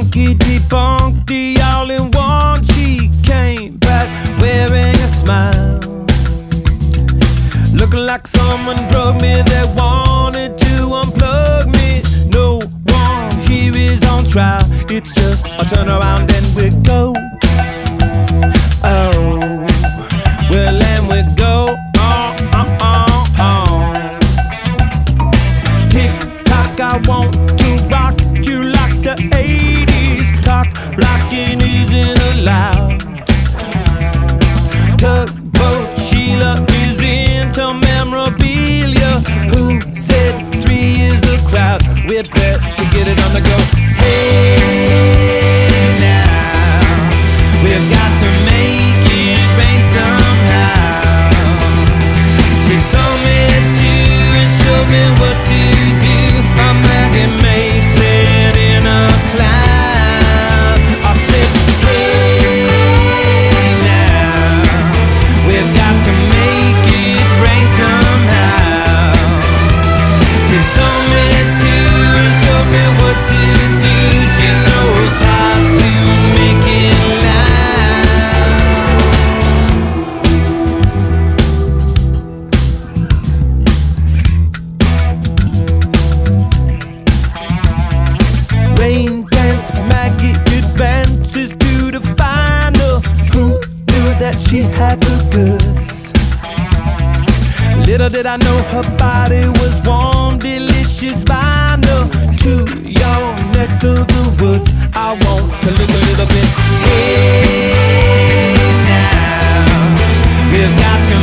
Honkity bonky all in one. She came back wearing a smile, looking like someone drugged me. They wanted to unplug me. No one here is on trial. It's just a turn around and we go. Oh, well, and we go on. Tick tock, I want to rock you like the 80s. Cock blocking isn't allowed. Tugboat Sheila is into memorabilia. Who said 3 is a crowd? We better get it on the go. Hey now, we've got to make it rain somehow. She told me to and showed me what to do. I'm like it makes it in a cloud. I said, hey now, we've got to make it rain somehow. She told me to and showed me what to do. She knows how to make it loud. Rain dance, Maggie advances to the final. Who knew that she had the goods? Little did I know her body was warm, delicious vinyl. To your neck of the woods, I want to look a little bit. Hey now, we've got to